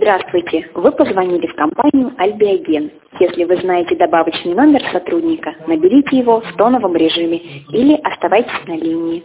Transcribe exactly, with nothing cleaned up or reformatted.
Здравствуйте, вы позвонили в компанию Альбиоген. Если вы знаете добавочный номер сотрудника, наберите его в тоновом режиме или оставайтесь на линии.